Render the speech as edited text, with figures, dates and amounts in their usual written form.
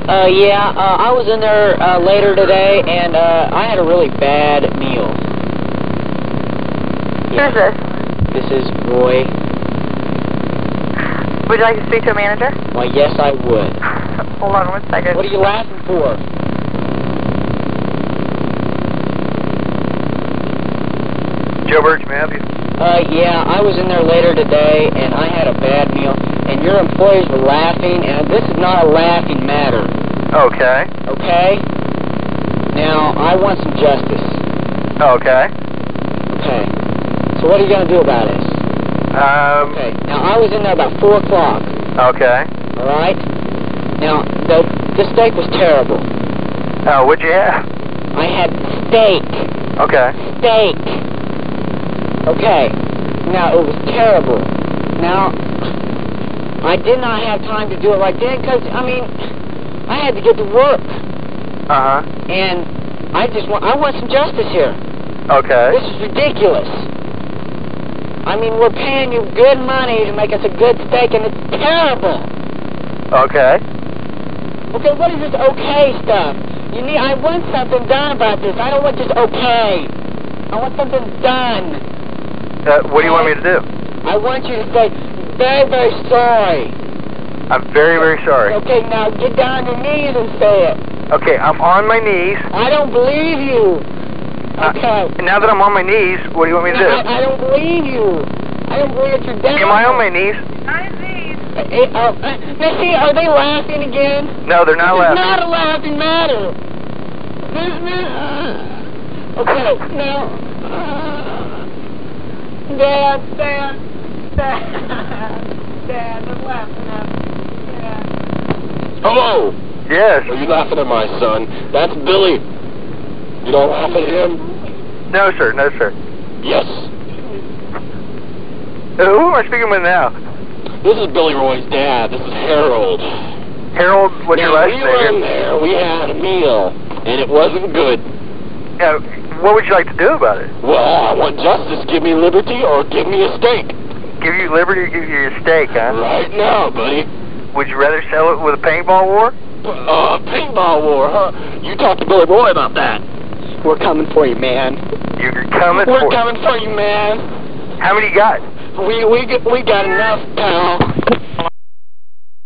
Yeah, I was in there later today, and I had a really bad meal. Yeah. Who is this? This is Roy. Would you like to speak to a manager? Why, yes, I would. Hold on 1 second. What are you laughing for? Joe Birch, may I help you? Yeah, I was in there later today, and I had a bad meal, and your employees were laughing, and this is not a laughing matter. Okay. Okay? Now, I want some justice. Okay. Okay. So what are you going to do about this? Okay. Now, I was in there about 4 o'clock. Okay. All right? Now, the steak was terrible. Oh, what'd you have? I had steak. Okay. Steak. Okay. Now, it was terrible. Now, I did not have time to do it right then because, I mean, I had to get to work. Uh-huh. And I want some justice here. Okay. This is ridiculous. I mean, we're paying you good money to make us a good steak, and it's terrible. Okay. Okay, what is this okay stuff? I want something done about this. I don't want just okay. I want something done. What do you want me to do? I want you to say, very, very sorry. I'm very, very sorry. Okay, now get down on your knees and say it. Okay, I'm on my knees. I don't believe you. Okay. Now that I'm on my knees, what do you want me to do? I don't believe you. I don't believe that you're down. Am I on my knees? Now see, are they laughing again? No, they're not laughing. It's not a laughing matter. Okay, now, Dad, I'm laughing at Dad. Hello. Yes. Are you laughing at my son? That's Billy. You don't laugh at him? No, sir. No, sir. Yes. Who am I speaking with now? This is Billy Roy's dad. This is Harold. Harold, what's your last name? We were in there. We had a meal, and it wasn't good. What would you like to do about it? Well, I want justice. Give me liberty or give me a steak. Give you liberty or give you a steak, huh? Right now, buddy. Would you rather sell it with a paintball war? Paintball war, huh? You talk to Billy Roy about that. We're coming for you, man. You're coming We're coming for you, man. How many you got? We got enough, pal.